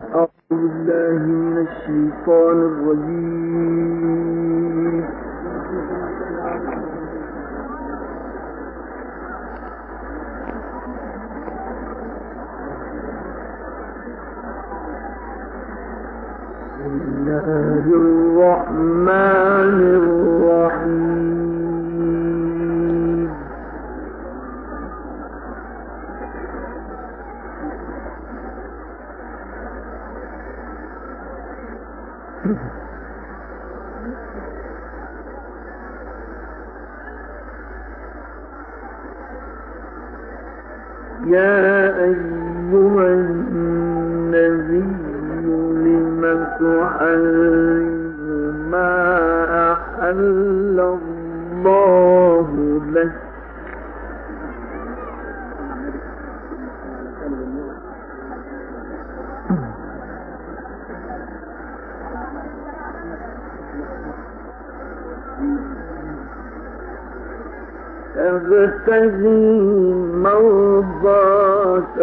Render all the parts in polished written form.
أعوذ بالله من الشيطان الرجيم. بسم الله الرحمن الرحيم. يا أيها النبي لم تحرم ما أحل الله لك تبتغي مرضات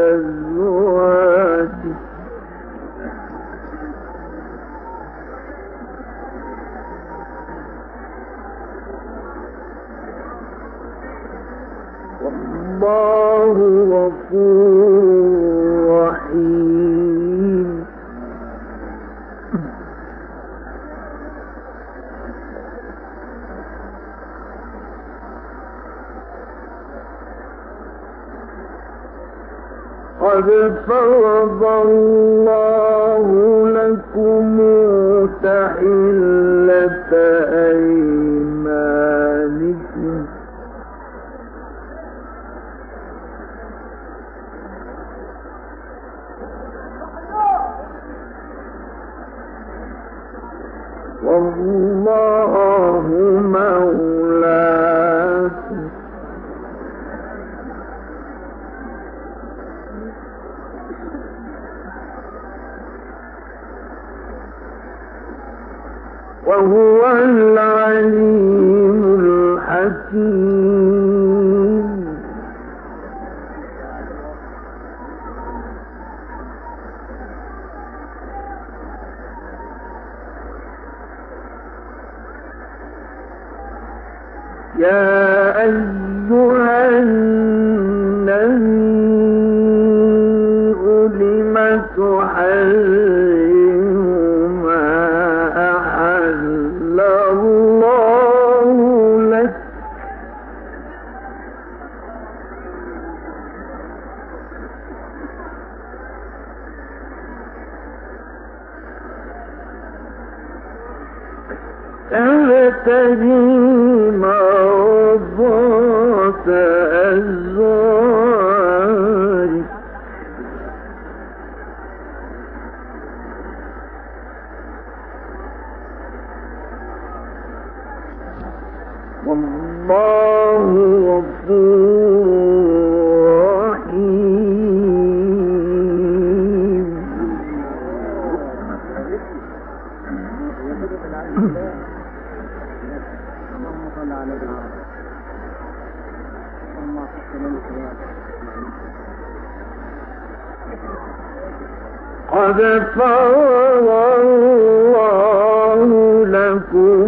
أزواجك والله غفور رحيم. قد فرض الله لكم تحلة أيمانكم والله مولاكم وهو العليم الحكيم. يا أيها النبي لم تحرم ما أحل الله لك تبتغي مرضات أزواجك والله غفور رحيم. قد فرض الله لكم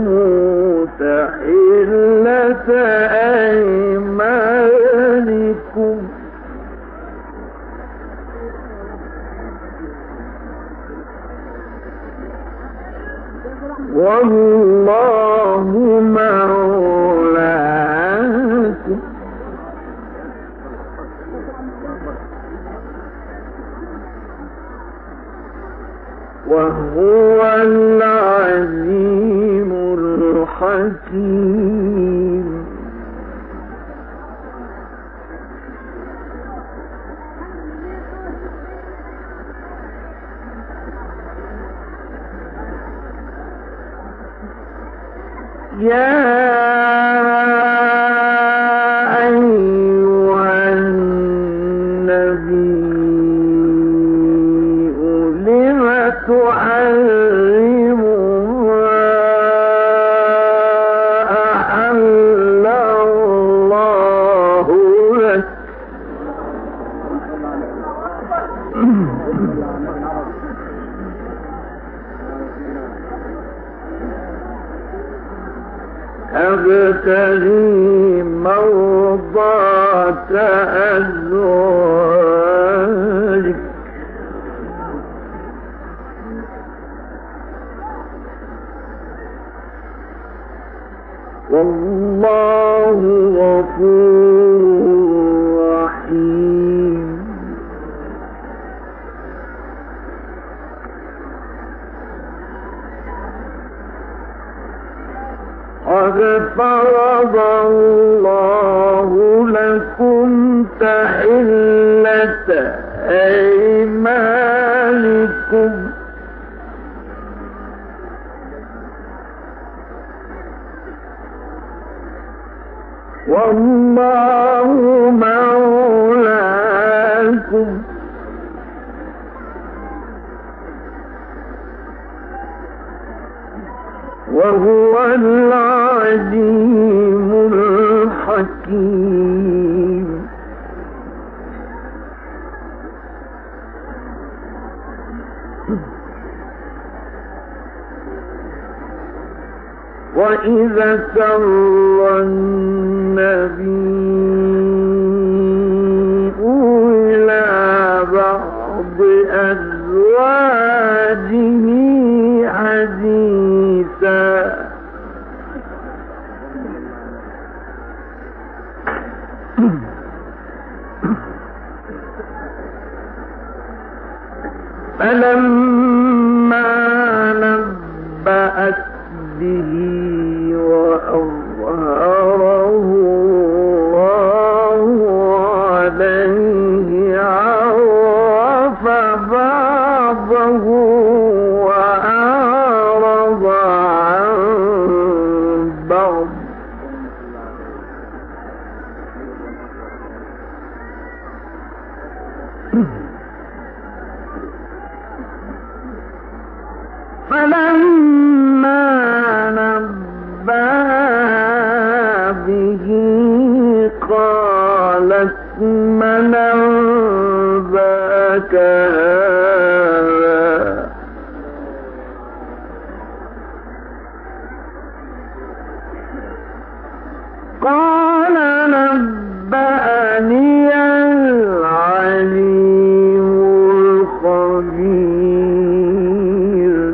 تحلة أيمانكم والله مولاكم وهو العليم الحكيم. يا أيها النبي لم تحرم ما تبتغي مرضات أزواجك والله غفور رحيم. قد فرض الله لكم تحلة أيمانكم والله مولاكم وهو العليم الحكيم. وإذا سر النبي إلى بعض أزواجه حديثا فلما نبأت به وأظهره الله عليه عرف بعضه وأعرض عن بعض فلما نبأ به قالت من أنبأك هذا قال نبأني العليم الخبير.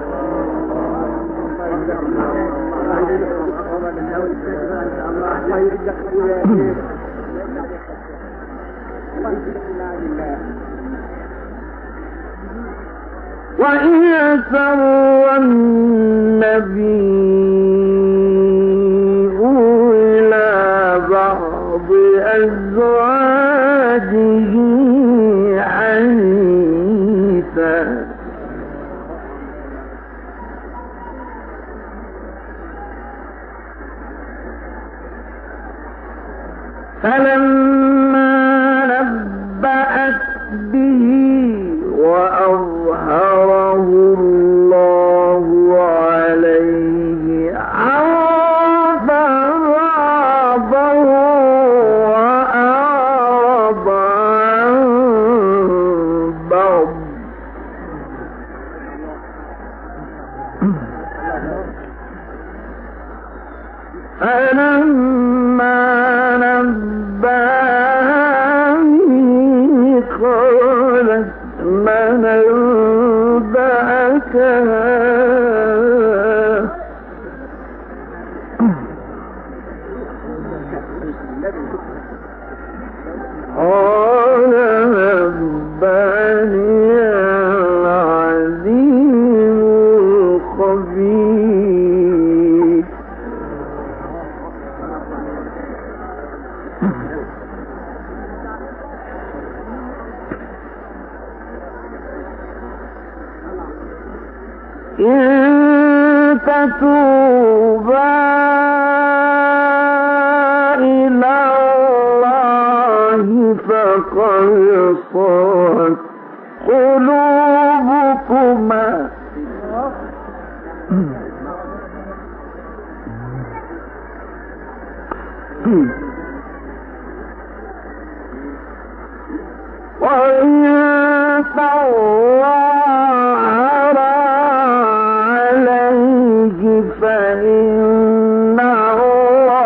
وإذا سر النبي إلى بعض أزواجه حديثا فلما نبأت به وأظهره الله عليه عرف بعضه وأعرض عن بعض فلما نبأني قالت من أنبأك هذا قال نبأني العليم الخبير. إن تتوبا إلى الله فقد صغت قلوبكما وإن تظاهرا عليه فإن الله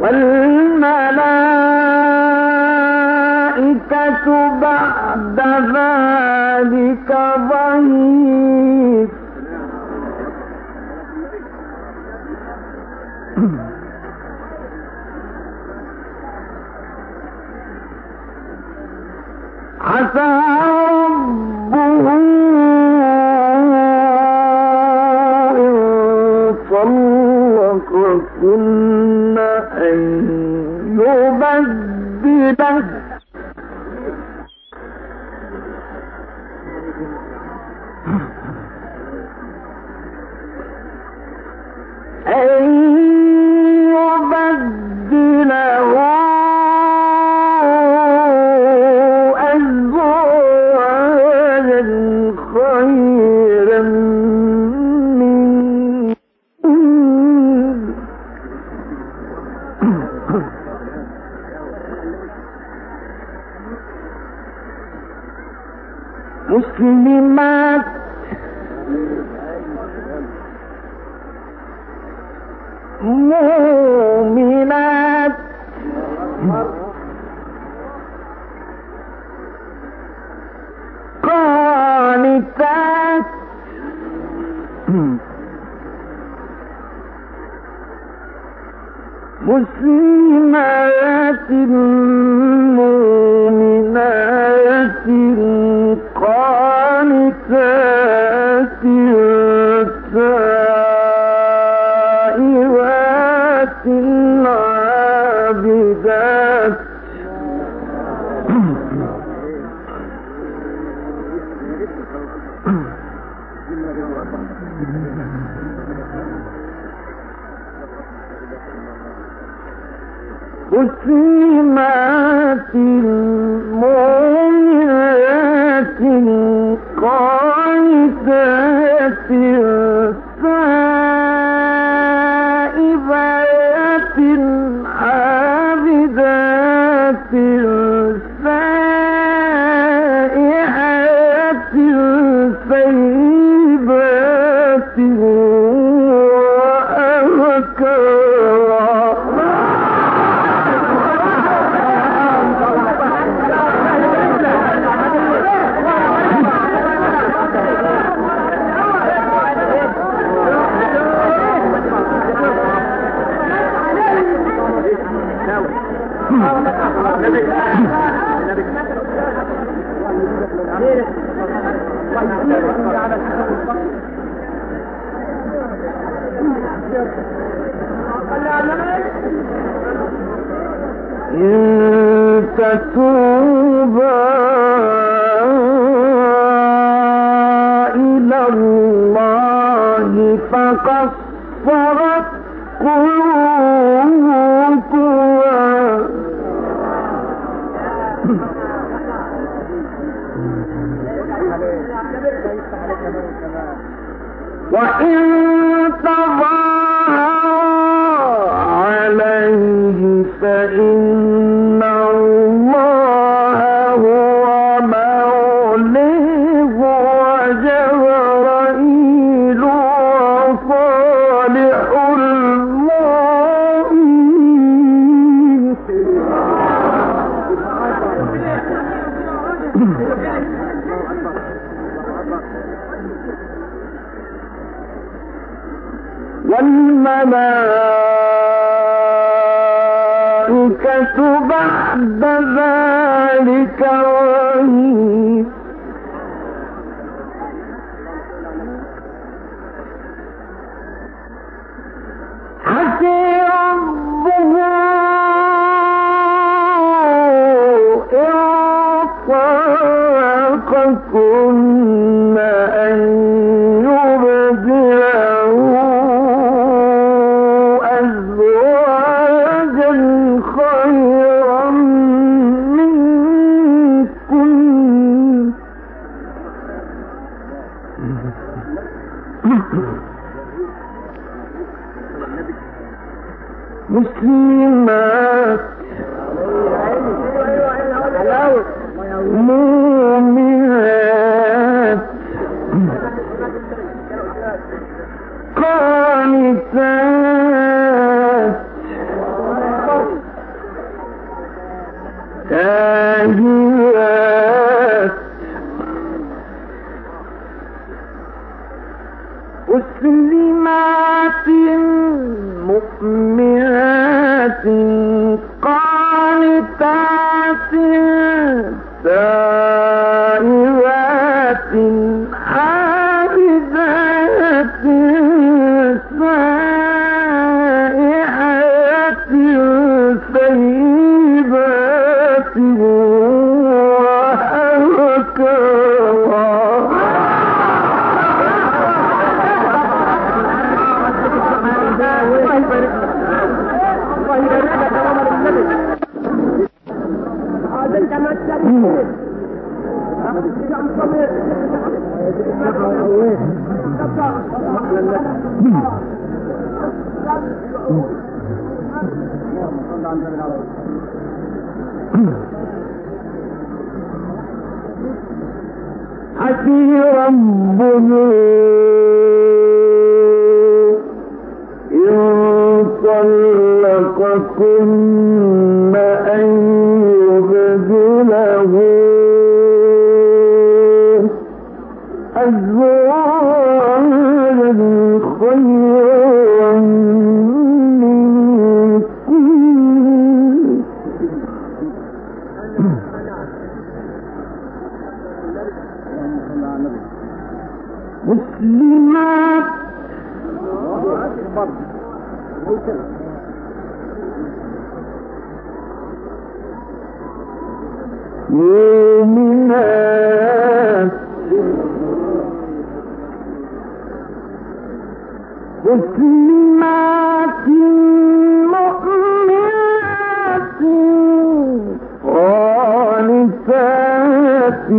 والملائكة بعد ذلك ظهير عسى ربه إن طلقكن أن يبدله أزواجا خيرا مسلمات مؤمنات قانتات مسلمات مؤمنات قانتات تائبات عابدات مسلمات مؤمنات قانتات تائبات عابدات سائحات ثيبات وأبكارا إن تتوبا إلى الله فقد صغت قلوبكما وإن تظاهرا عليه فإن الله هو موليه وجبرائيل وصالح المؤمنين والملائكة بعد ذلك ظهير حسي ربه إن طلقكن أن يبدله أزواجا خيرا منكن مسلمات مؤمنات قانتات مسلمات مؤمنات قانتات تائبات عابدات سائحات ثيبات حسي ربه إن طلقكن أن يبدله أزواجا خيرا منكن مسلمات مؤمنات مسلمات مؤمنات قانتات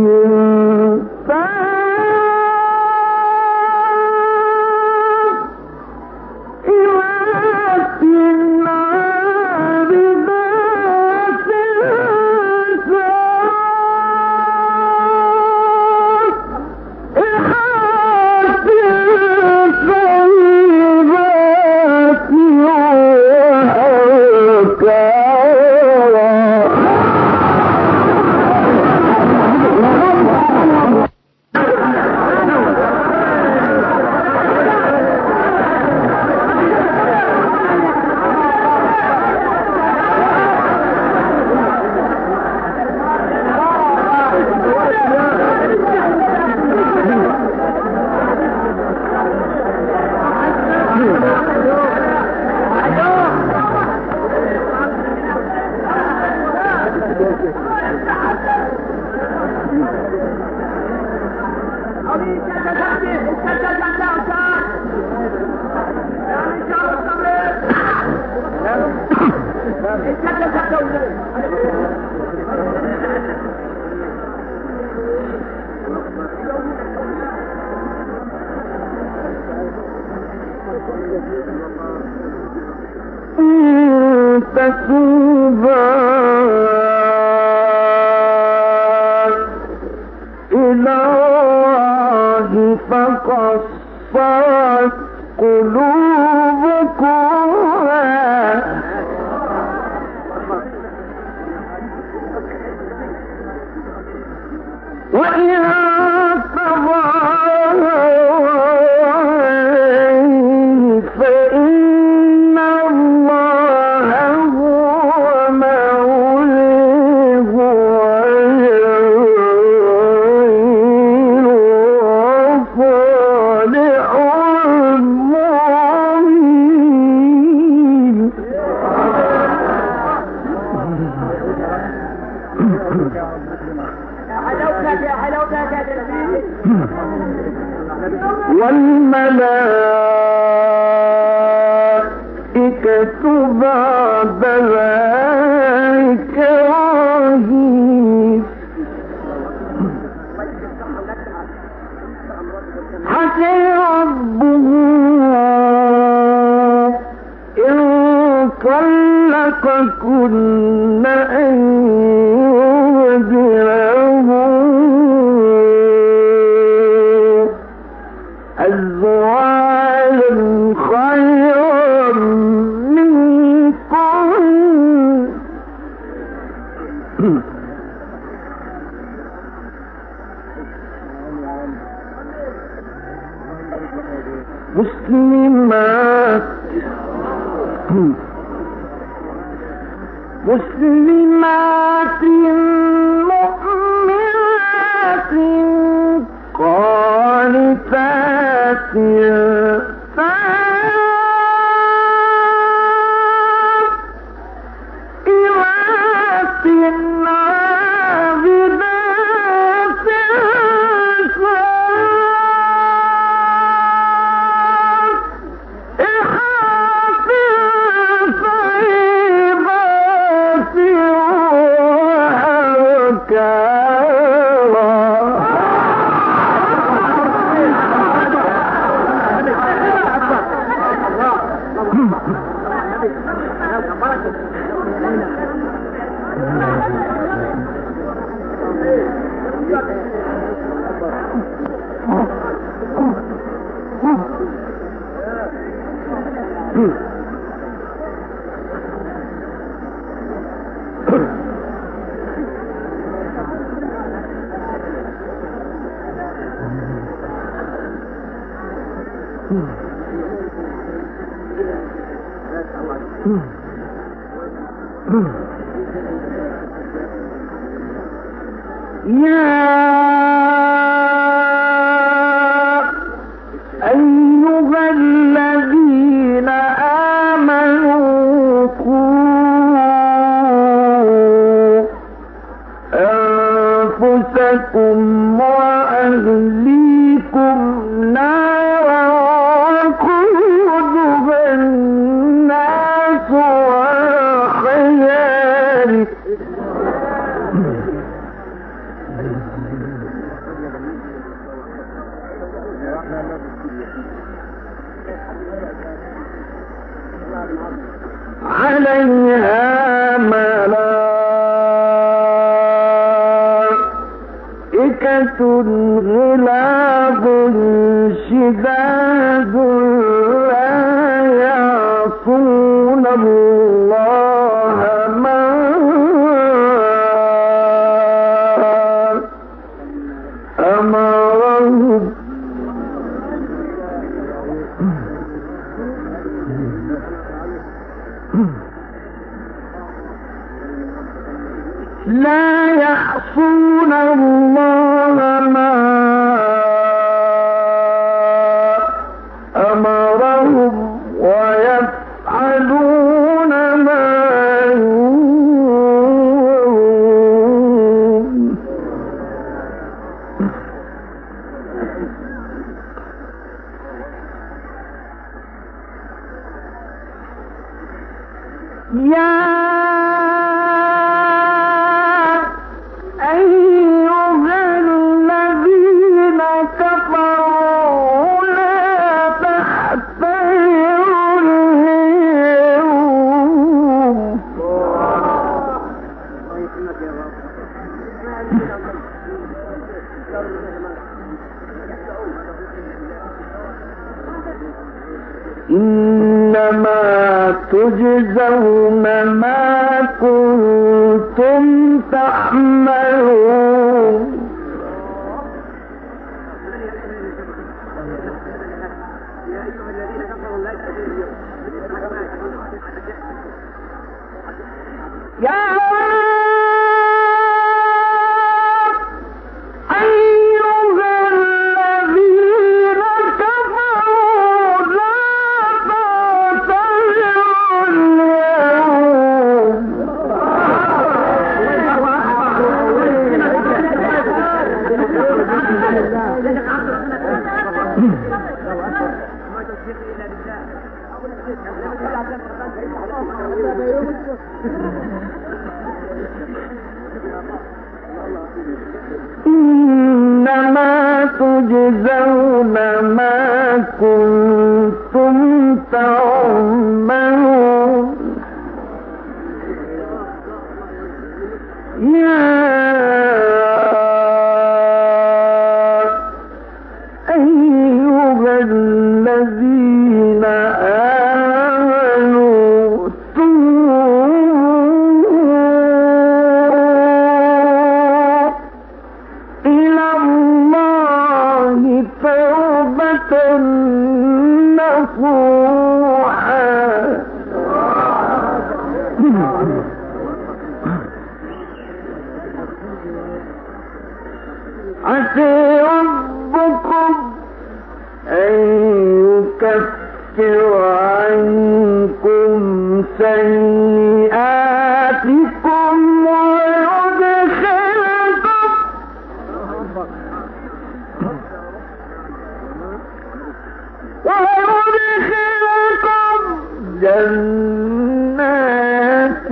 تتوبا إلى الله فقد صغت قلوبكما وإن والملائكة بعد ذلك ظهير حسي ربه إن طلقكن أن يبدله أزواجا خيرا منكن مسلمات مسلمات مؤمنات قانتات سائرات عابدات أيها الذين آمنوا قوا أنفسكم وأهليكم نارا وقودها الناس والحجارة عليها ملائكة غلاظ شداد لا يعصون الله ما أمرهم لا يعصون الله ما أمرهم ويفعلون ما يؤمرون يا إنما تجزون ما كنتم تعملون يا إنما تجزون ما كنتم تعملون يا أيها الذين آمنوا إلى الله توبة نصوحا عسى ربكم أن يكفر عنكم سيئاتكم ويدخلكم جنات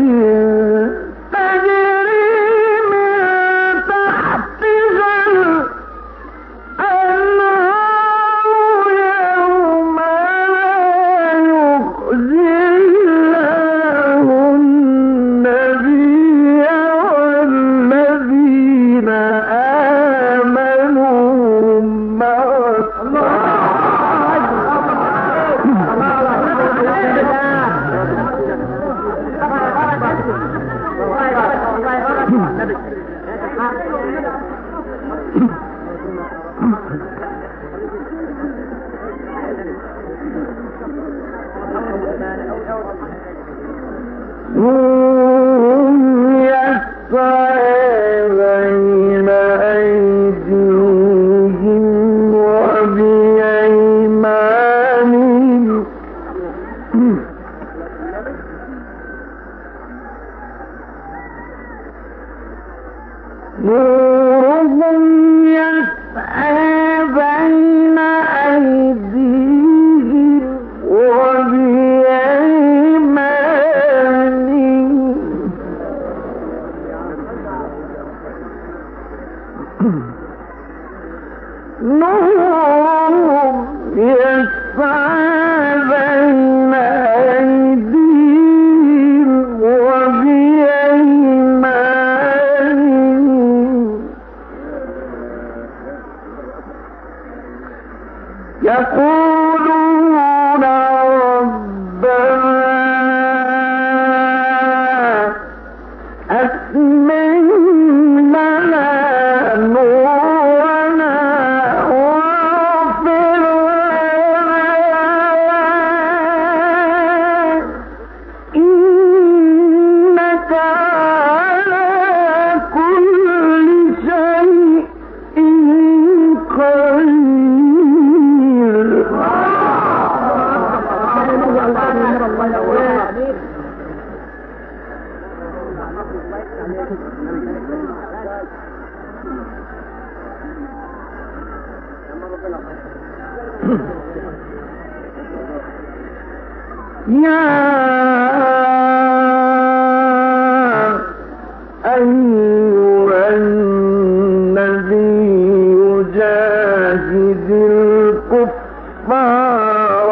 نورهم يسعى بين أيديهم وبأيمانهم نورهم يسعى بين أيديهم وبأيمانهم يقولون ربنا أتمم لنا نورنا واغفر لنا إنك على كل شيء قدير. يا أيها النبي جاهد الكفار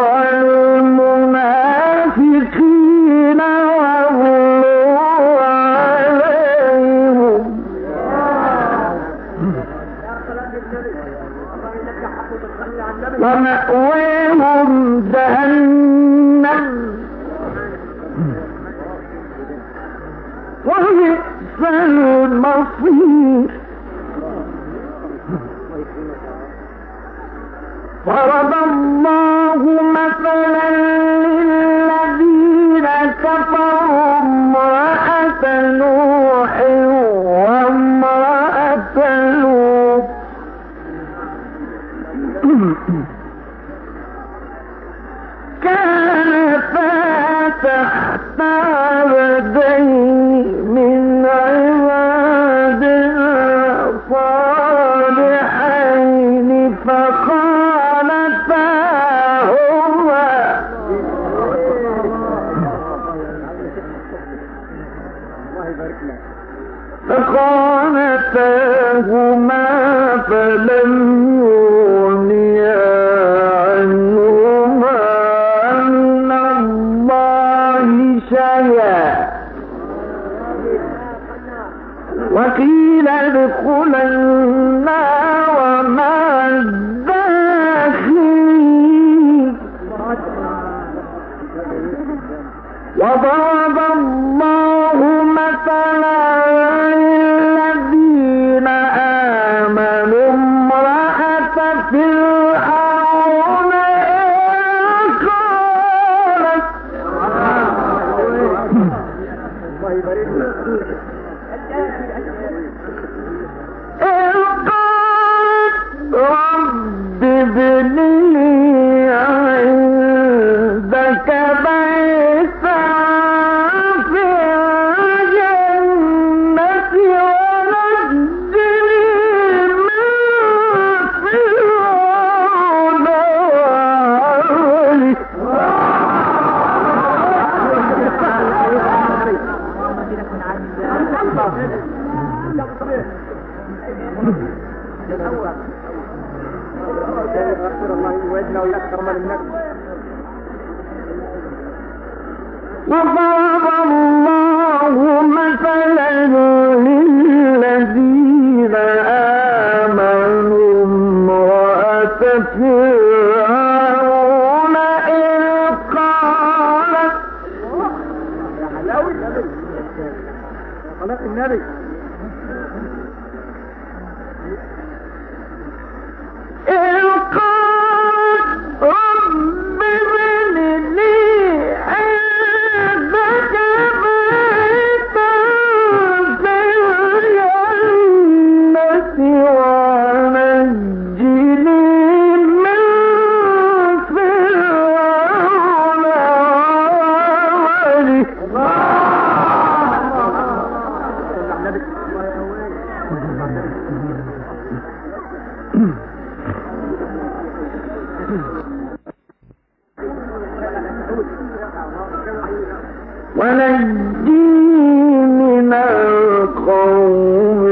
والمنافقين واغلظ عليهم ومأواهم جهنم وبئس المصير. ضرب الله مثلا للذين كفروا امرأة نوح وامرأة لوط كانتا تحت عبدين من عبادنا صالحين فخانتاهما فلم يغنيا عنهما من الله شيئا وقيل ادخلا النار مع الداخلين. وضرب الله مثلا للذين آمنوا امرأة فرعون إذ وضرب الله مثلا للذين آمنوا امرأة فرعون إذ قالت رب ابن لي عندك بيتا في الجنة ونجني من فرعون وعمله ونجني من القوم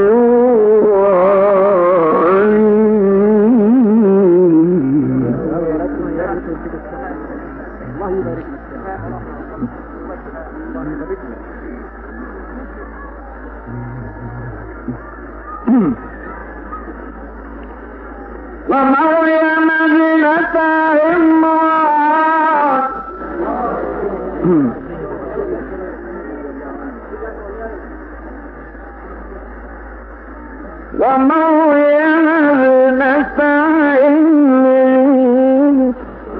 ومريم ابنة عمران ومريم ابنة عمران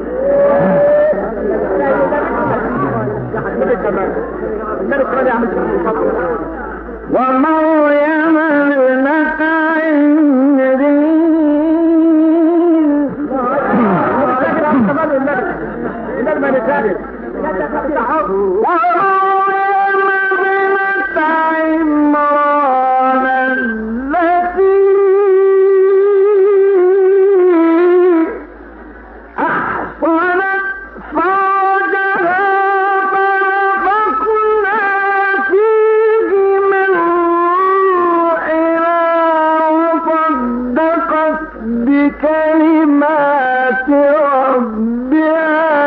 ومريم ابنة عمران التي أحصنت فرجها فنفخنا فيه من روحنا وصدقت بكلمات ربها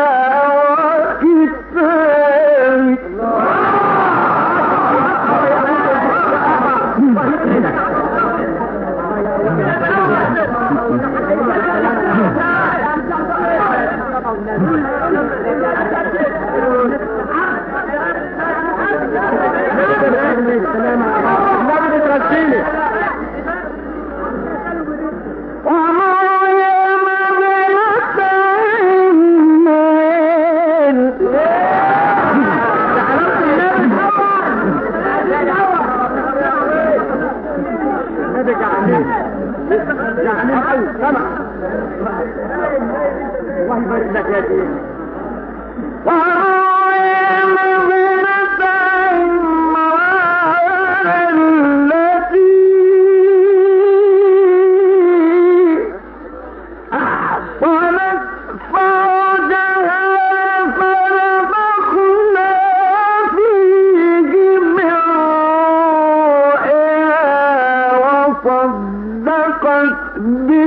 صدقت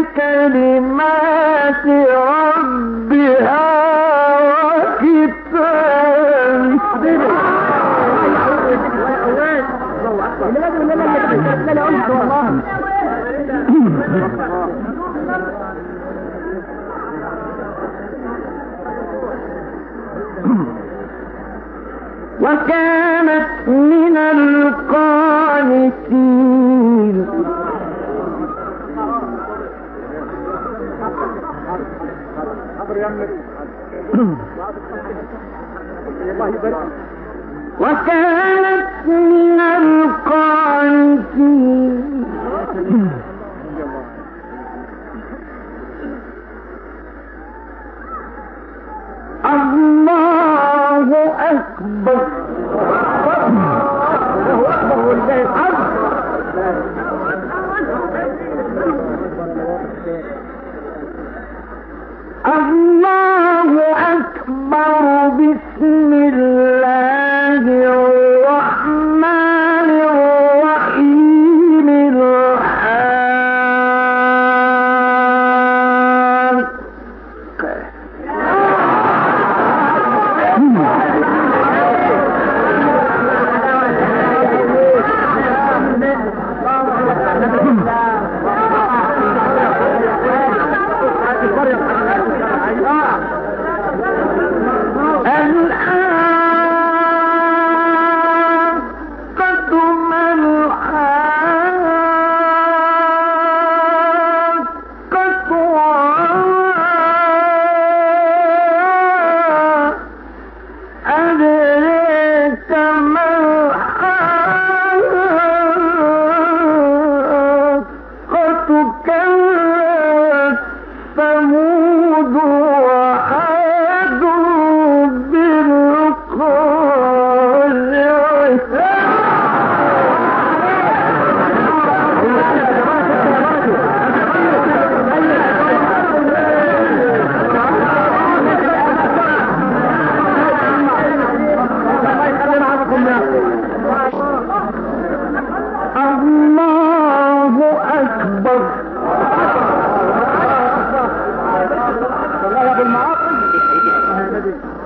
بكلمات ربها وكانت من القانتين وكانت من القانتين الله أكبر ولله الحمد الله أكبر بسم الله الرحمن الرحيم الحاق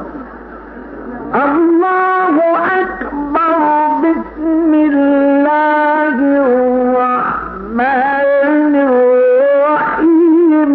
الله أكبر. بسم الله الرحمن الرحيم.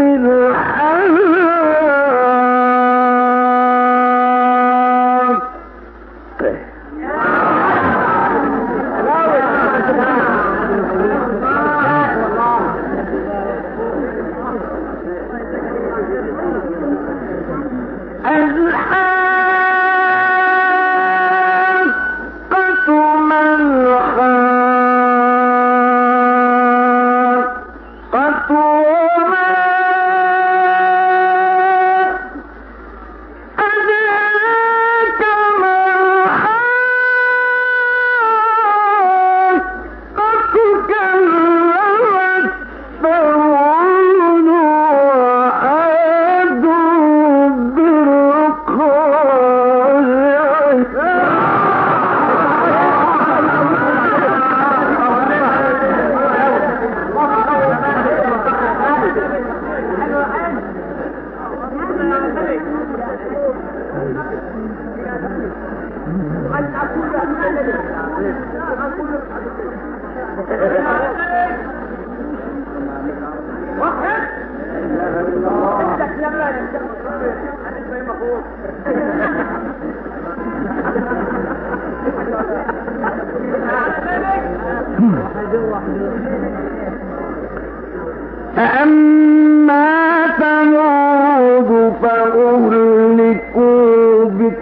فأما ثمود فأهلكوا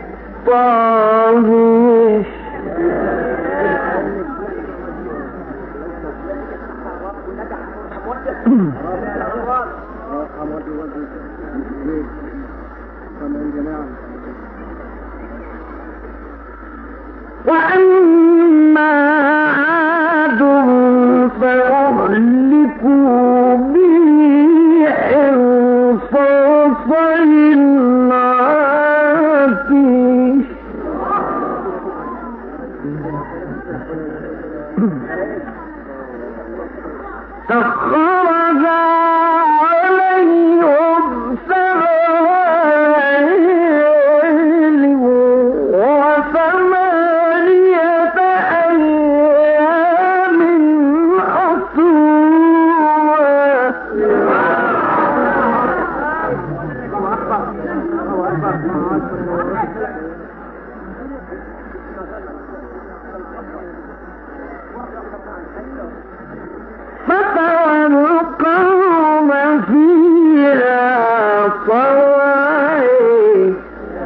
بالطاغية. وأما عاد فأهلكوا بريح صرصر عاتية. سخرها عليهم سبع ليال وثمانية أيام فترى القوم فيها صواعق.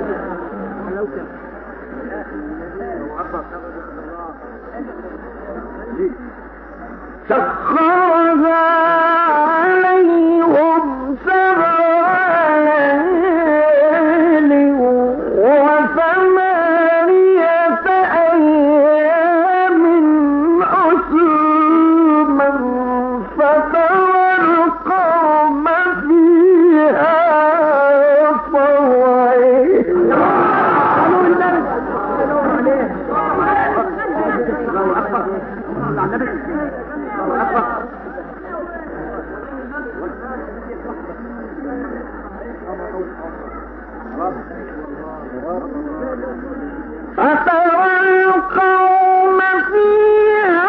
سخرها عليهم سبع ليال وثمانية أيام حسوما فترى القوم فيها فترى القوم فيها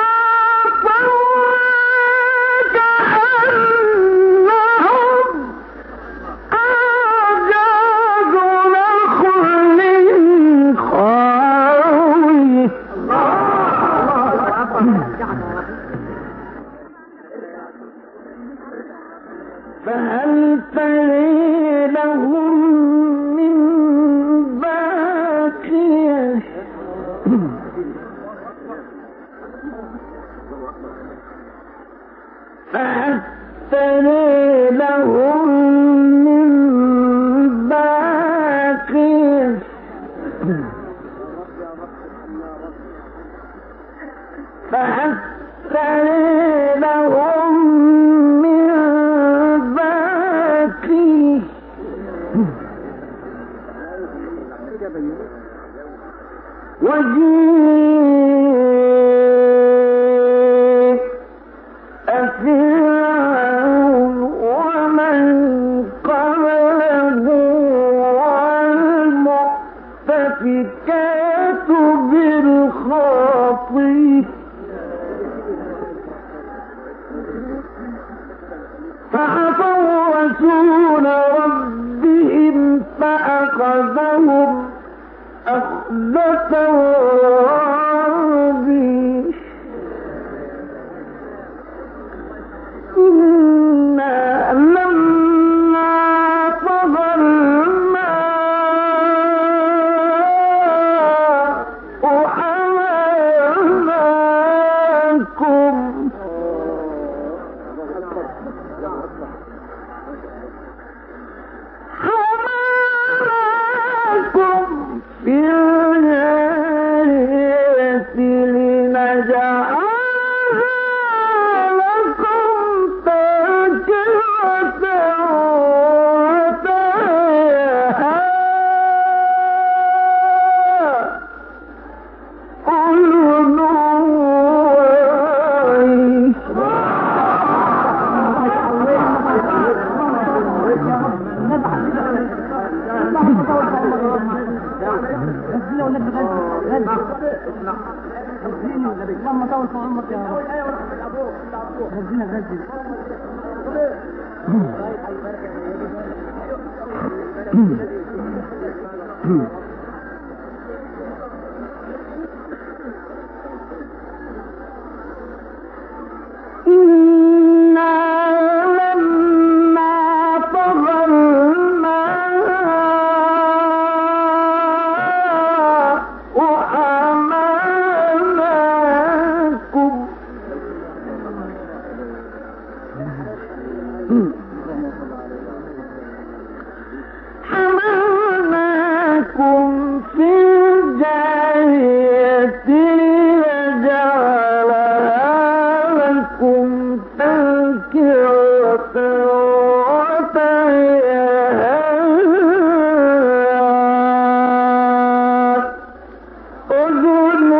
كأنهم أعجاز نخل خاوية. فهل تري لهم من باقية. فهل تري لهم من باقية. فهل تري لهم من باقية. وجيء فرعون ومن قبله والمؤمنون والمؤتفكات بالخاطئ فعصوا رسول ربهم فأخذهم أخذة رابية إنا لما طغى الماء حملناكم في الجارية لنجعلها لكم تذكرة وتعيها أذن اللهم طول في عمرك يا رب. ربنا يغزل. حملناكم في الجارية لنجعلها لكم تذكرة وتعيها أذن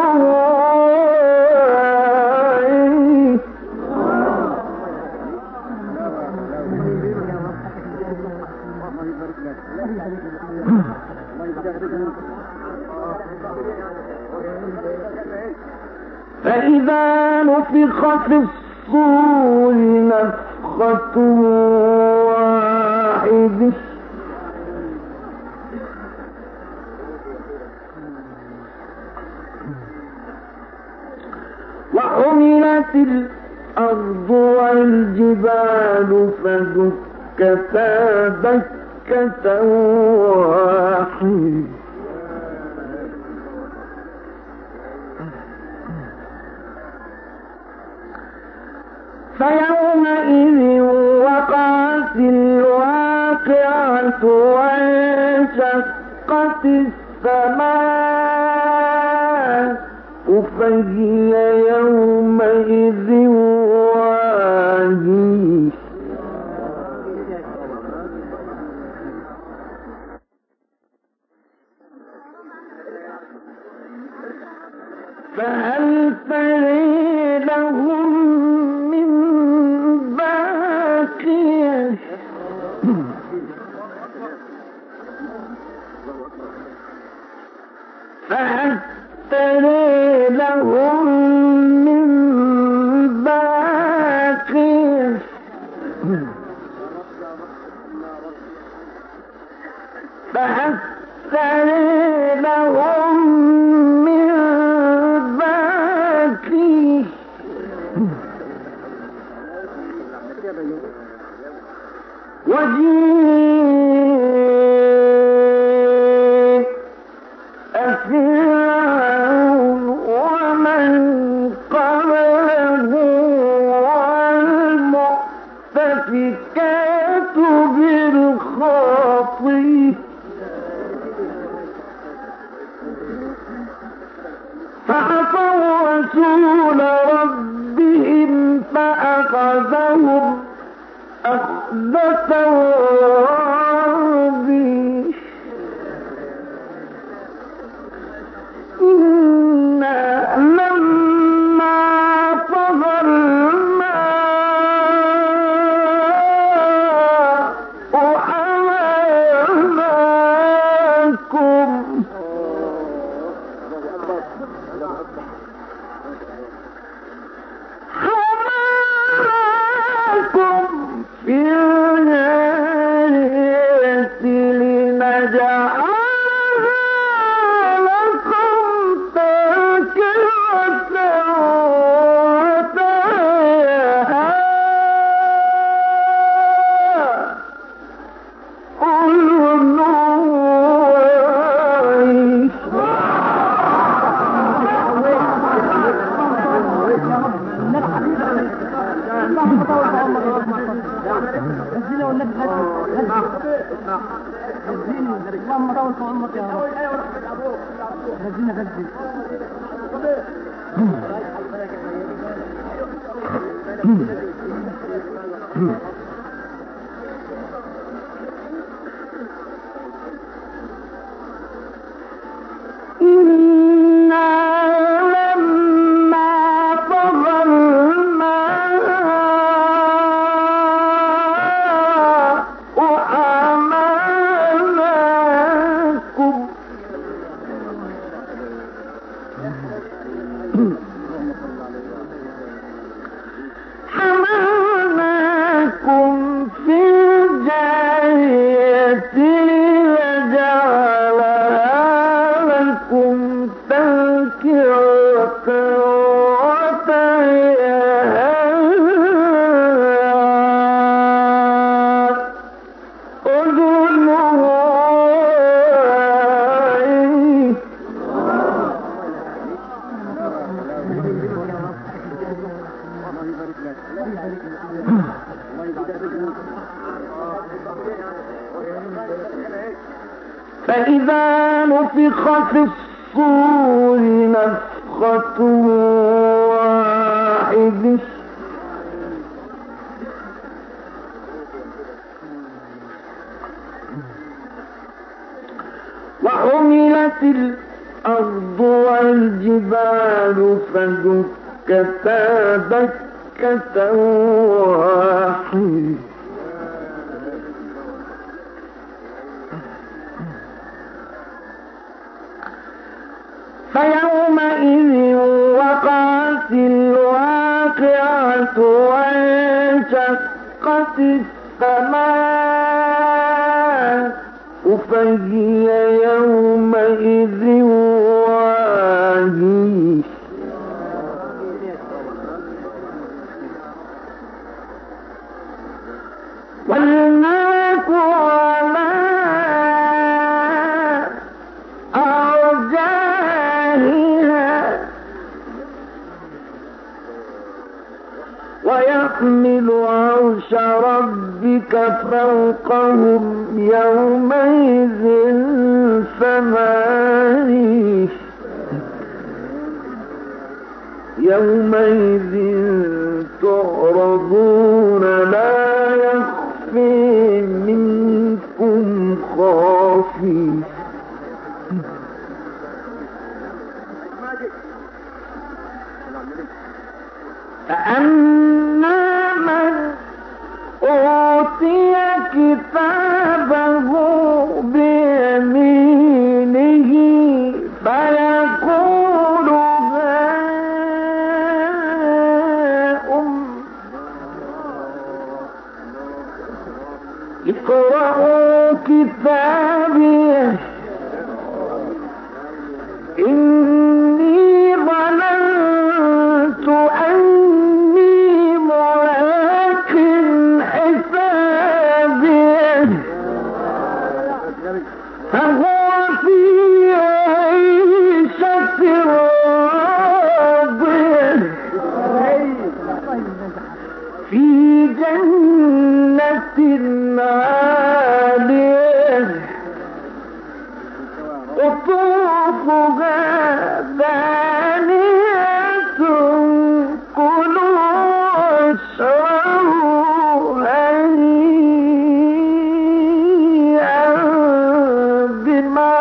واعية فإذا نفخ في الصور نفخة واحدة وحملت الأرض والجبال فدكتا دكة واحدة فيومئذ وقعت الواقعة وانشقت السماء فهي يومئذ واهية فهل ترى لهم من باقية فهل ترى لهم من باقية فهل ترى لهم من باقية وجيء فرعون ومن قبله والمؤتفكات بالخاطئ فعصوا رسول ربهم فأخذهم أخذة رابية إنا لما طغى الماء حملناكم طول في عمرك يا رب. رزينا رزي. فإذا نفخ في الصور نفخة واحدة وحملت الأرض والجبال فدكتا دكة واحدة فيومئذ وقعت الواقعة وانشقت السماء فهي يومئذ واهية والملك على أرجائها ويحمل عرش ربك فوقهم يومئذ ثمانية يومئذ تعرضون لا يخفي منكم خافي فأما من أوتي كتابه بيمينه فيقول هاؤم اقرءوا كتابيه إني ظننت أني ملاق حسابيه فهو في عيشة راضية في جنة عالية قطوفها دانية كلوا واشربوا هنيئا بما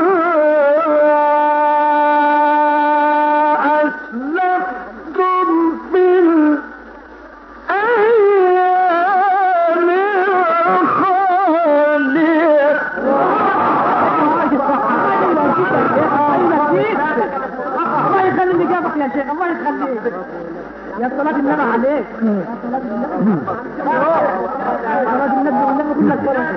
أسلفتم في الأيام الخالية. الله يخلي اللي جابك يا شيخ، الله يخليك يا صلاة النبي عليك. صلاة النبي والنبي كلك بركة.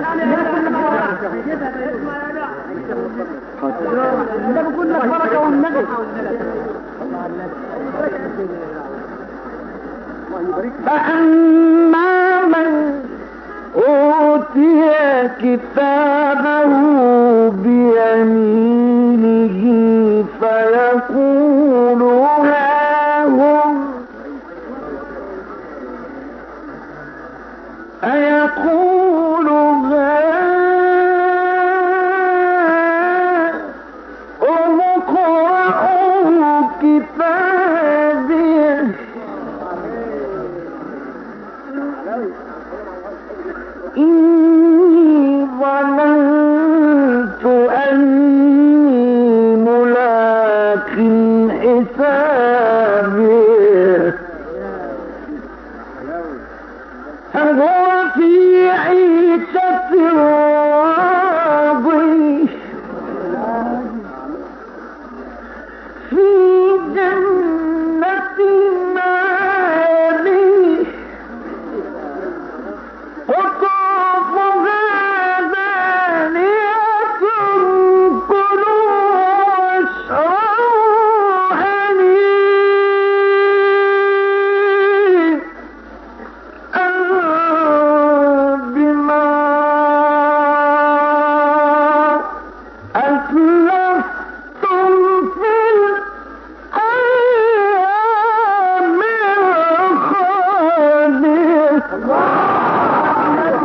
النبي كلك بركة والنبي. فأما من أوتي كتابه بيمينه فيقول هاهم فيقول هاهم كتابه إني ظننت أني ملاق حسابي فهو في عيشة راضية في جنة عالية قطوفها دانية كلوا واشربوا هنيئا بما أسلفتم في الأيام الخالية.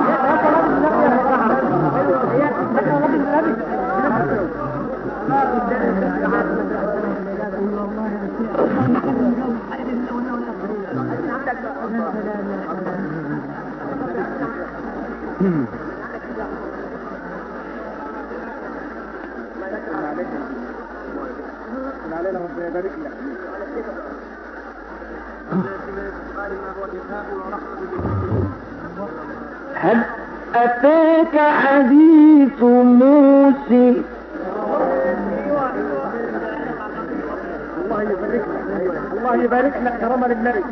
هل أتاك حديث موسى الله يبارك لك كرم للنبي.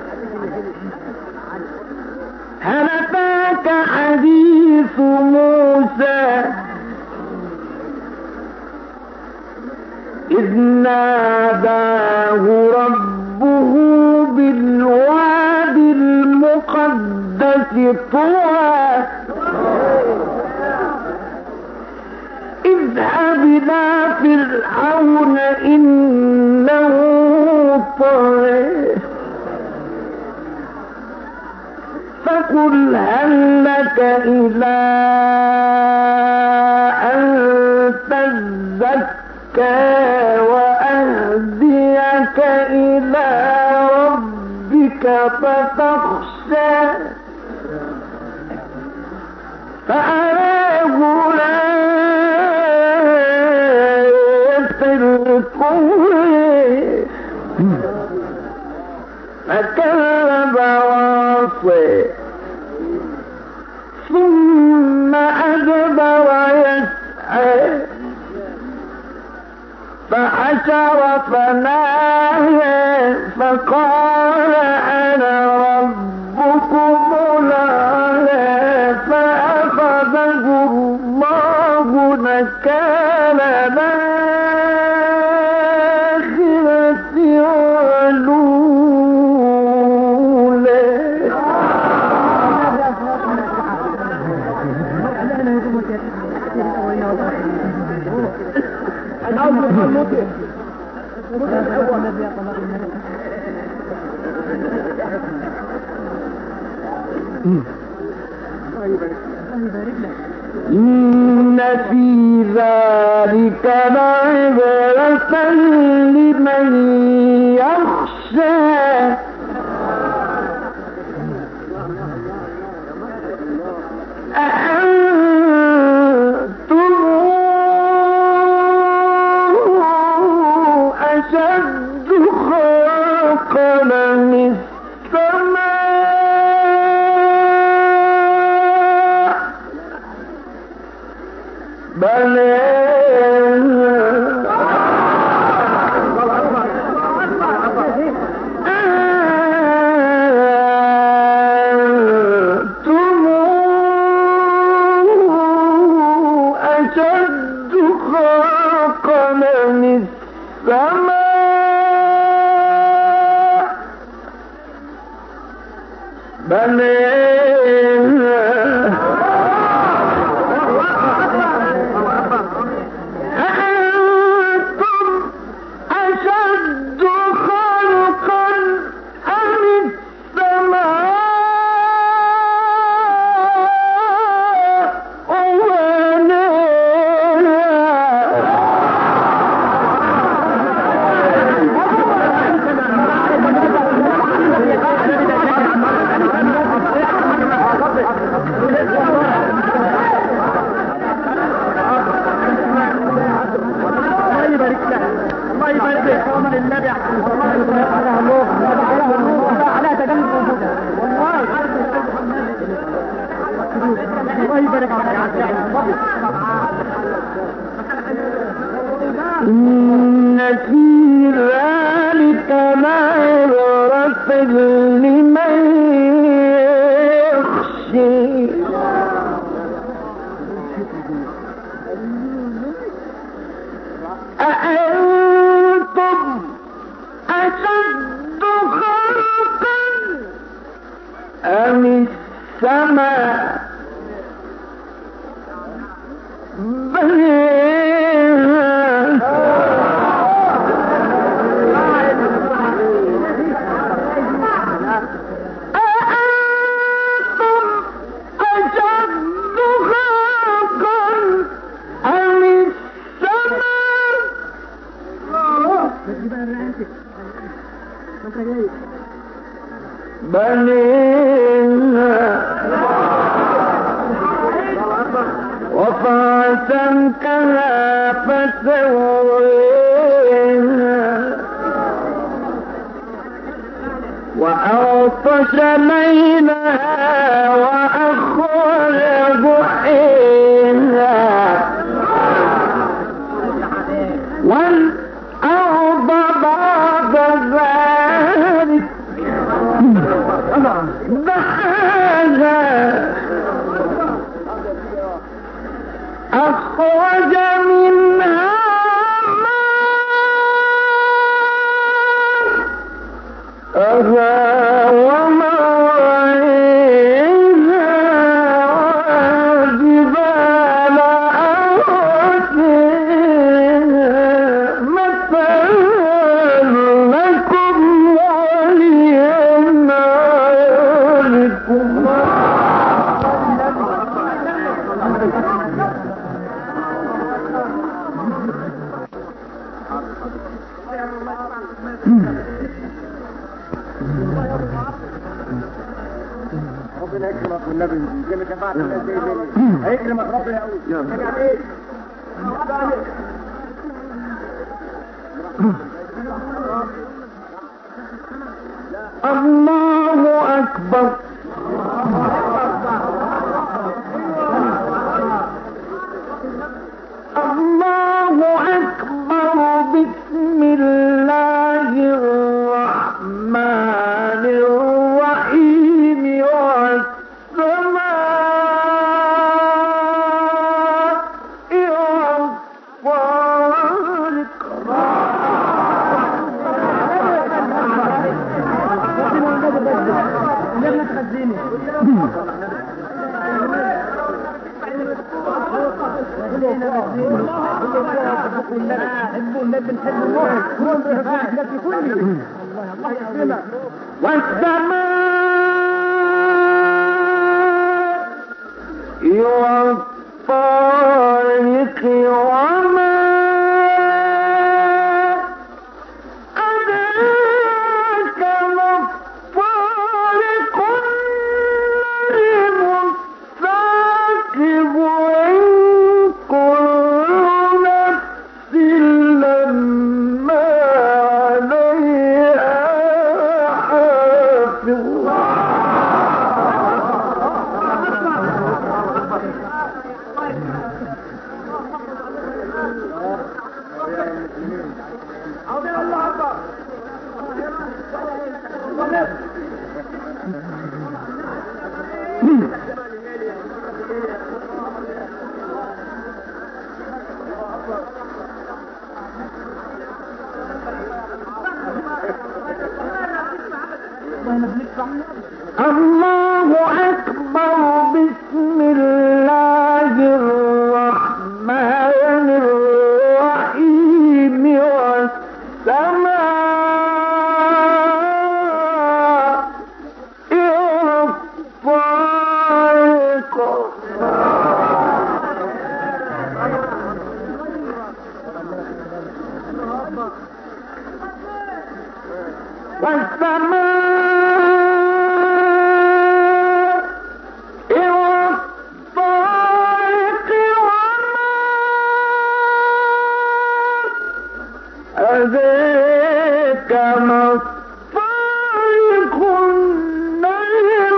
هل أتاك حديث موسى إذ ناداه ربه بالواد المقدس طوى اذهب إلى فرعون إنه طغى فقل هل لك إلى أن تزكى وأهديك إلى ربك فتخشى فأراه آية الكفر فكذب وعصى ثم أدبر يسعى فحشر فنادى فقال أنا ربكم الأعلى فأخذه الله نكال الآخرة والأولى. إن في ذلك لعبرة لمن يخشى أأنتم أشد خلقا من السماء بل أنتم أشد خلقا من السماء بل أنتم أشد خلقا أم السماء بناها النبي على تجنب والله الله يبارك إن في ذلك لعبرة لمن يخشى أأنتم أشد خلقا أم السماء وفاتنكها فسويها وأغطش ليلها وأخرج ضحيها والأرض بعد ذلك دحاها أخرج منها ماءها ومرعيها والجبال أرسيها متاعا لكم ولأنعامكم ربنا يكرمك والنبي زي ما شفعت الناس زي هيكرمك ربنا يقول الله أكبر الله أكبر بسم الله الرحمن الرحيم والسماء والطارق والسماء والطارق وما أدراك ما الطارق النجم الثاقب وإن كل نفس لما عليها حافظ الله أكبر بسم الله الرحمن الرحيم والسماء والطارق والسماء كما الطريق النير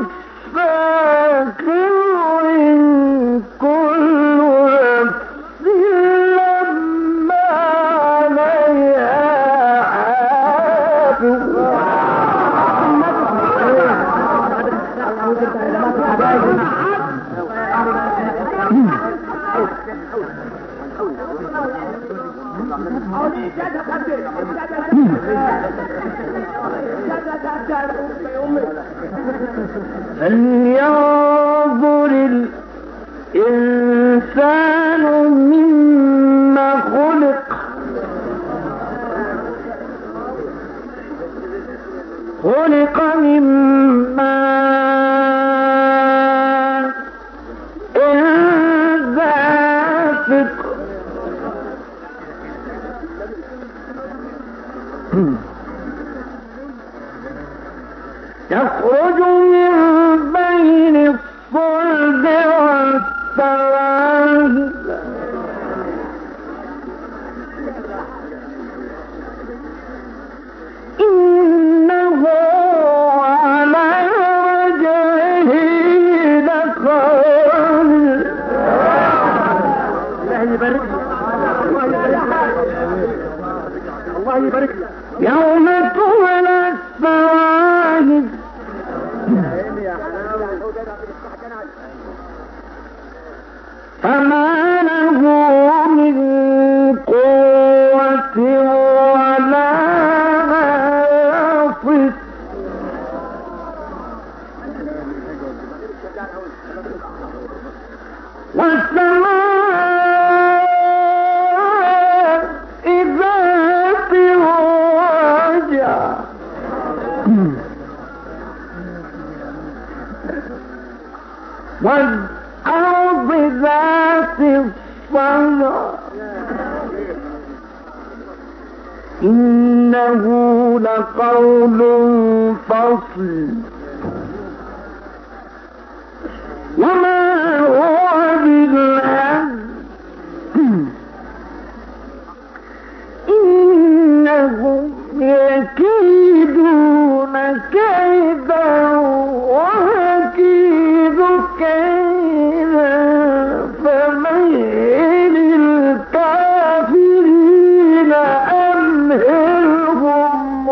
الساكن إن كل نفس لما عليها حافظ فلينظر الإنسان مما خلق من ماء دافق يخرج من بين الصلب والترائب إنه على وجهه لقادر. الله يبارك الله يبارك يوم تبلى السرائر فما له من قوة ولا ناصر والسماء ذات الرجع والأرض ذات الصدع إنه لقول فصل وما هو بالهزل إنهم يكيدون كيدا وأكيد كيدا فمهل الكافرين أمهلهم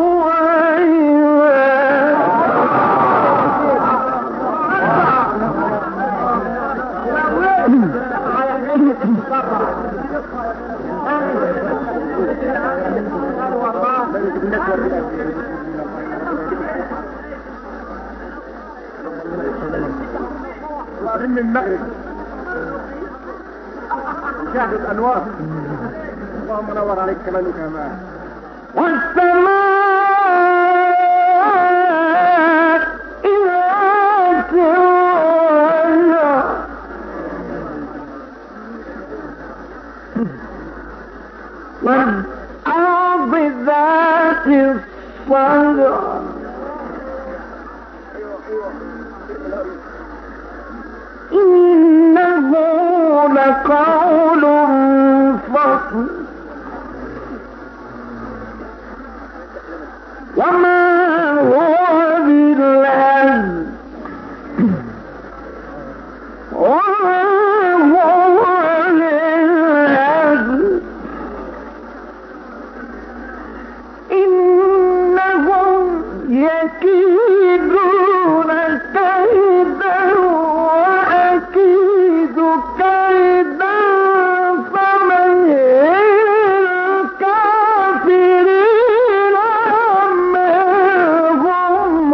من المغرب مشاهدة أنوار اللهم نور عليك كمان وكمان والسماء ذات الرجع والأرض ذات الصدع إنه لقول فصل وما هو بالهزل وما هو بالهزل إنهم يكيدون كيدا وأكيد كيدا فمهل الكافرين أمهلهم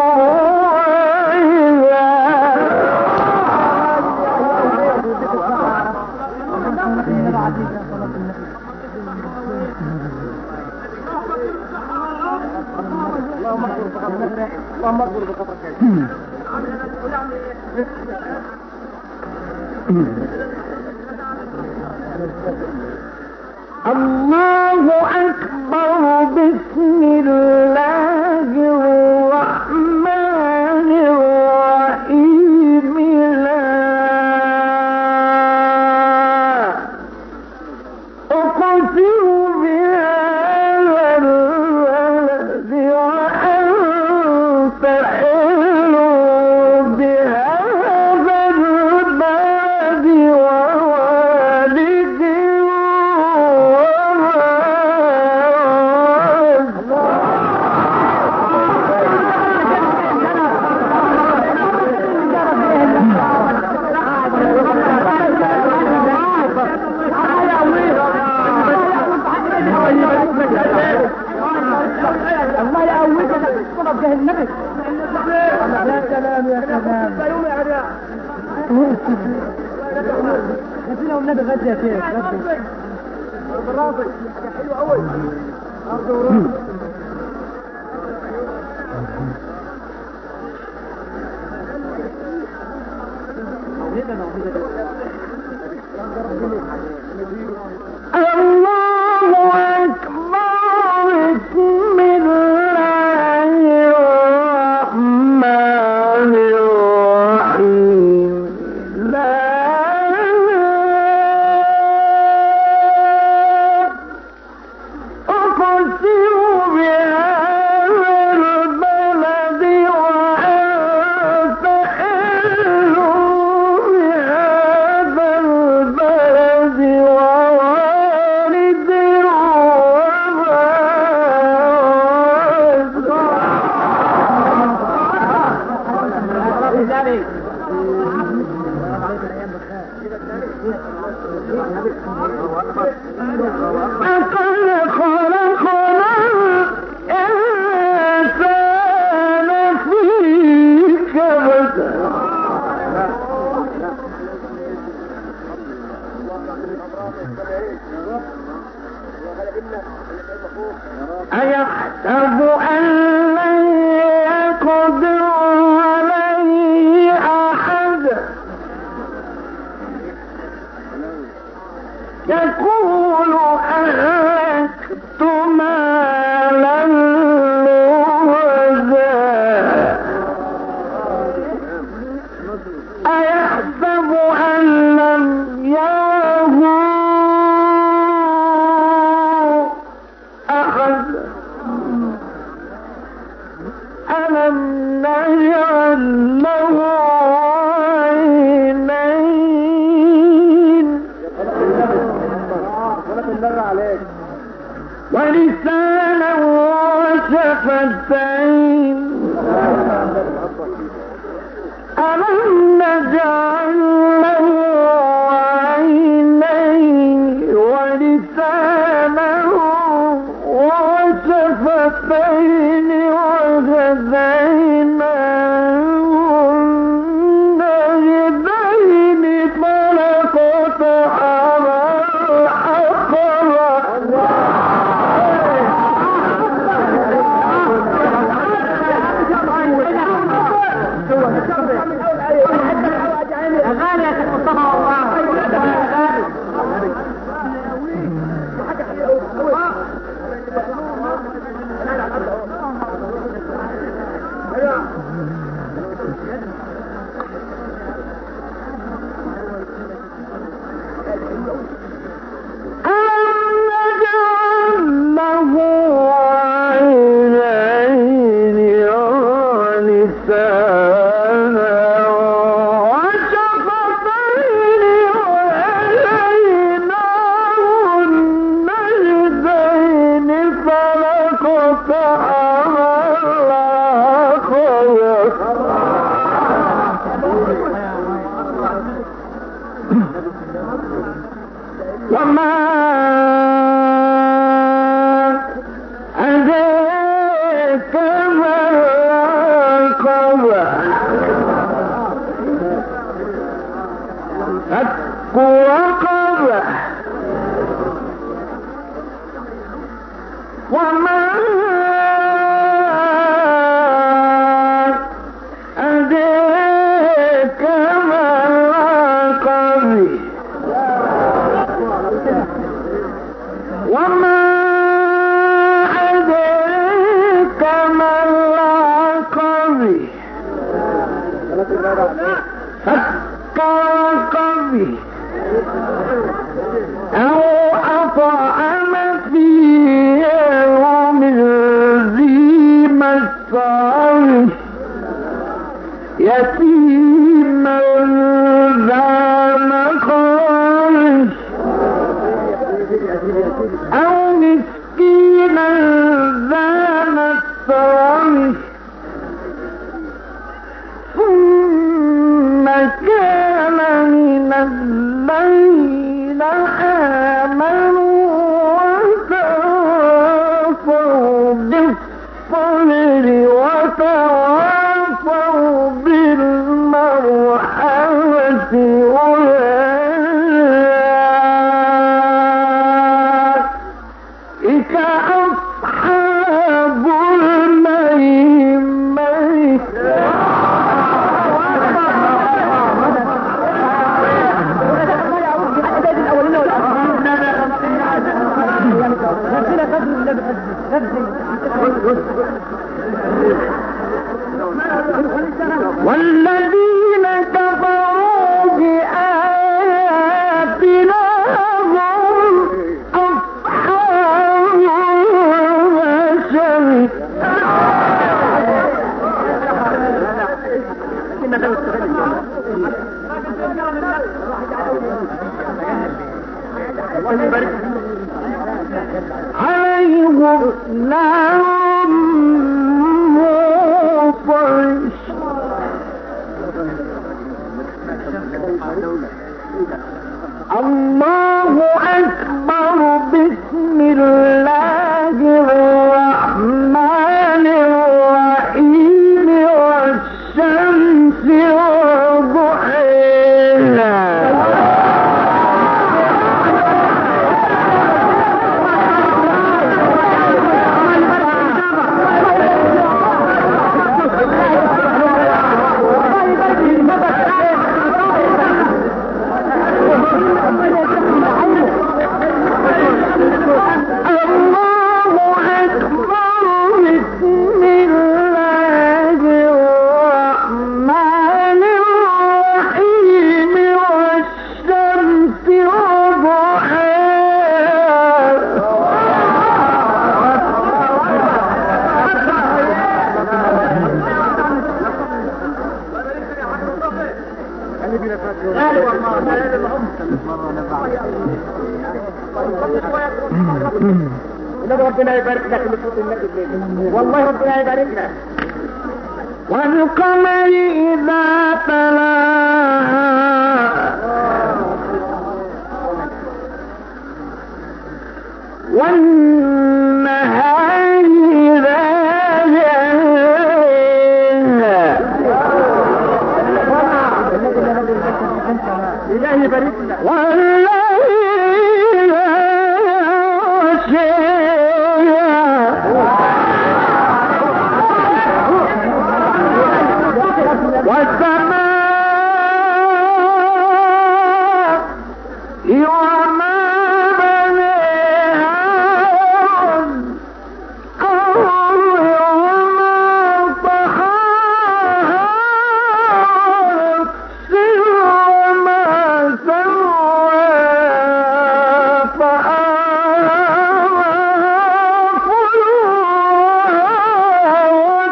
اللهم اغفر بخطرك الله أكبر بسم الله الرحمن الرحيم لا أقسم بهذا البلد الله يقويك تقف جاه النبي. يا سلام يا سلام. خلينا والنبي غدا يا شيخ. برافو حلو قوي. الله أكبر بسم الله الرحمن الرحيم لا أقسم بهذا البلد وأنت حل بهذا البلد ووالد لقد خلقنا الإنسان في كبد أيحسب أن لن يقدر عليه أحد يقول أهلكت مالا لبدا أيحسب أن لم يره أحد ألم نجعل له عينين ولسانا وشفتين ألم نجعل له عينين ولسانا وشفتين وهديناه النجدين فلقطعن العقبة أغاني يا شيخ مصطفى والله. وما أدريك ما العقبة فك رقبة وما أدريك ما العقبة وما أدريك ما العقبة فك رقبة أو أطعم في يوم ذي مسعر يتيما ذا مقرب أو مسكينا ذا متربة ثم كان من الذين آمنوا وتواصوا أصحاب الميمنة والذين كفروا بآياتنا هم أصحاب المشر عليهم نار موصش الله أكبر بسم الله الرحمن الرحيم والشمس وضحيها ربنا يبارك لك والله ربنا يبارك لك. والقمر إذا تلاها والنهار إذا جلاها إلهي يبارك لك. والليل يغشاها والسماء وما بنيها والأرض وما طحاها ونفس وما سواها فألهمها فجورها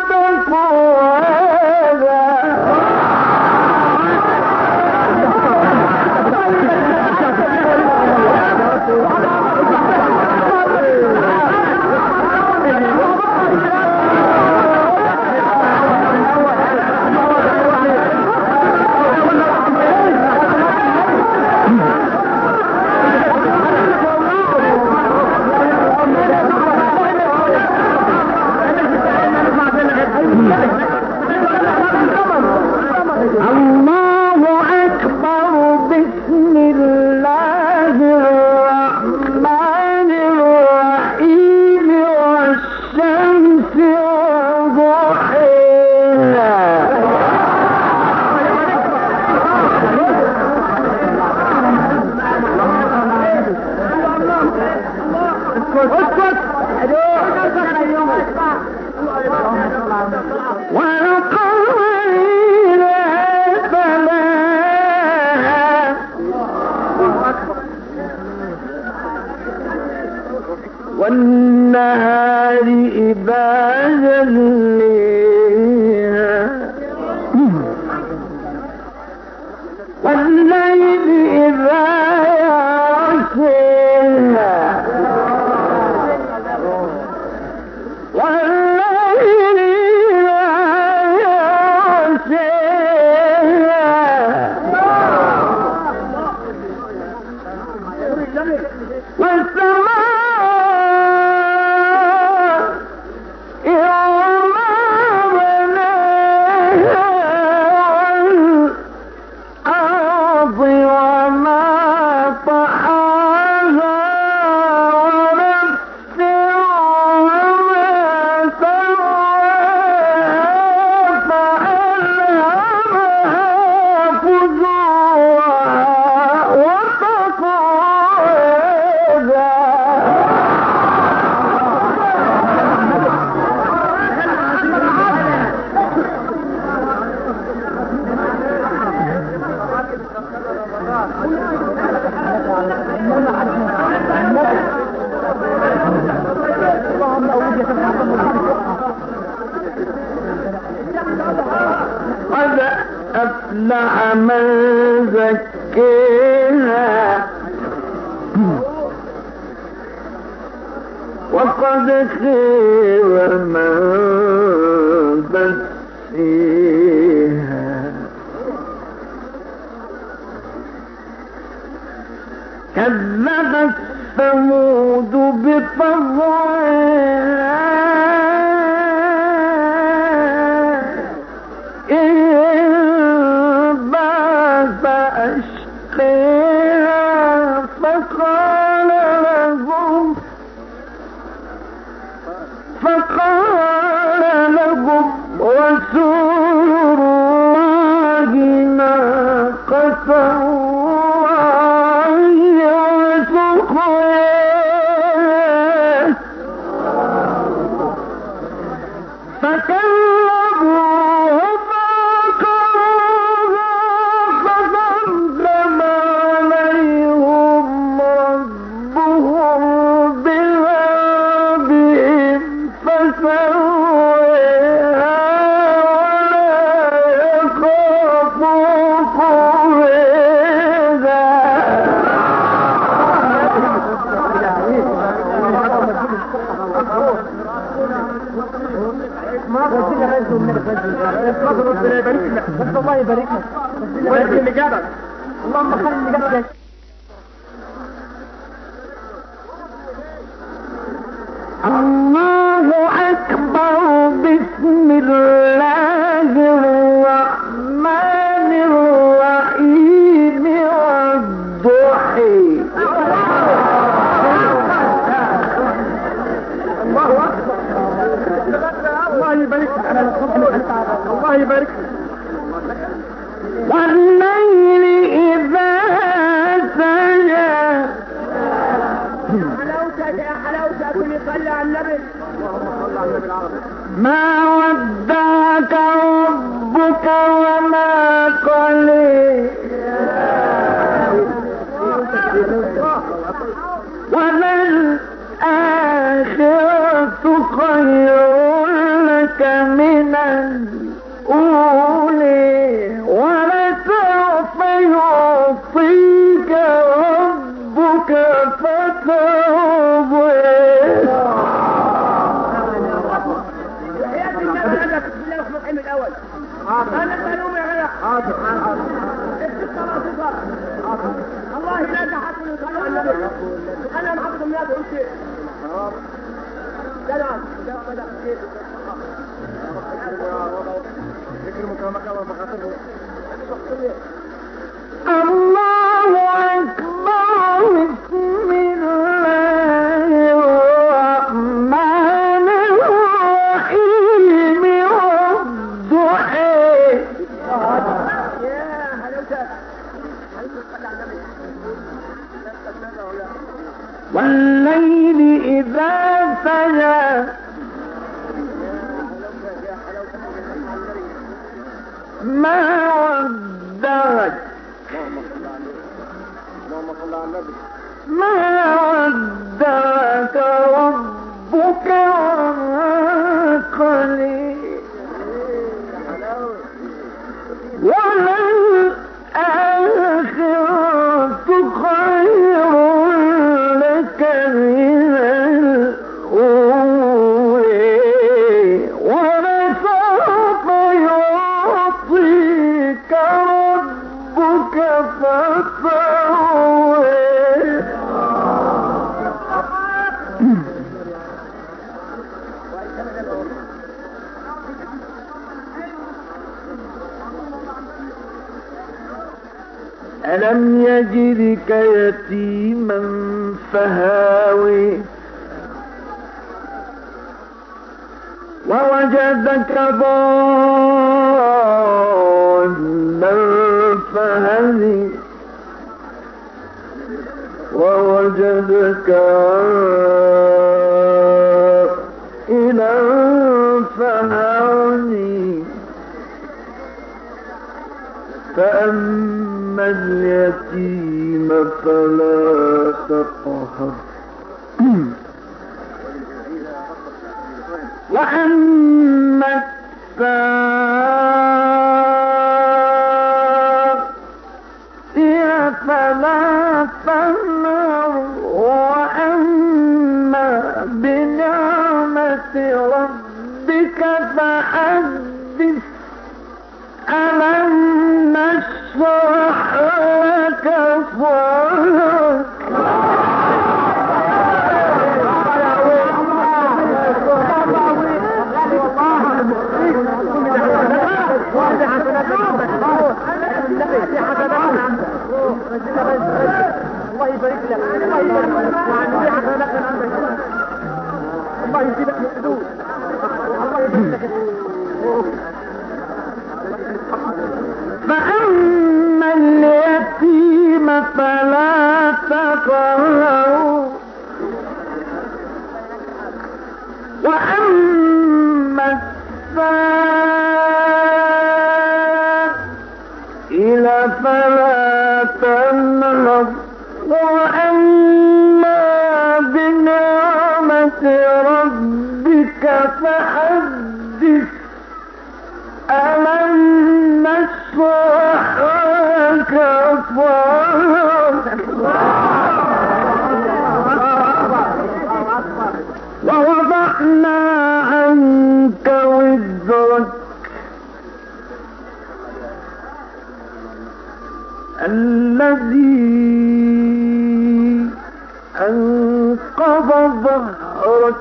الله أكبر بسم الله الرحمن الرحيم والشمس وضحيها والقمر إذا تلاها والنهار إذا جليها والليل إذا يغشيها والليل إذا يغشيها والسماء وما أفلح من زكاها وقد خير من دساها كذبت ثمود بطغواها إذ بعث أشقاها فقال لهم رسول الله ناقة الله وسقياها فكذبوه فعقروها فدمدم عليهم ربهم بذنبهم فسواها ولا يخاف ربنا يبارك لك بس الله يبارك لك ويبارك اللي جابك اللهم خلي اللي جابك الله أكبر بسم الله الرحمن الرحيم والضحى الله اكبر الله يبارك لك انا الله يبارك لك والليل إذا سجى حلاوتك يا حلاوتك اللي صلى على النبي ما ودعك ربك وما قلى وللآخرة خير لك من الأولى ولسوف يعطيك ربك فترضى الله لا تحكم يصلوا على النبي انا محمد بن نادر قلت سلام الله أكبر بسم الله الرحمن الرحيم والضحى والليل إذا سجى ما ودعك ما ودعك ربك وما قلى وللآخرة خير لك من الأولى ولسوف يعطيك ربك فترضى ألم يجدك يتيما فهاوي ووجدك ضالا فهدي ووجدك عائلا فهدي فأما اليتيم فلا تقهر وأما السائل ربك فحدث ألم نشرح لك صدرك الله يبارك لك الله يبارك لك الله يزيدك من حدود الله يبارك لك فأما اليتيم فلا تقهر وأما السائل فلا تنهر وأما بنعمة ربك فحدث ألم نشرح لك صدرك ووضعنا عنك وزرك الذي أنقض ظهرك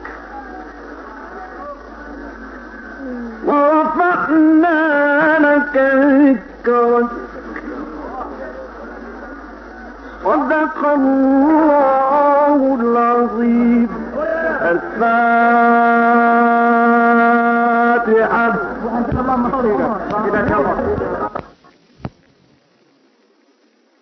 ورفعنا لك ذكرك صدق الله العظيم. الفاتحة.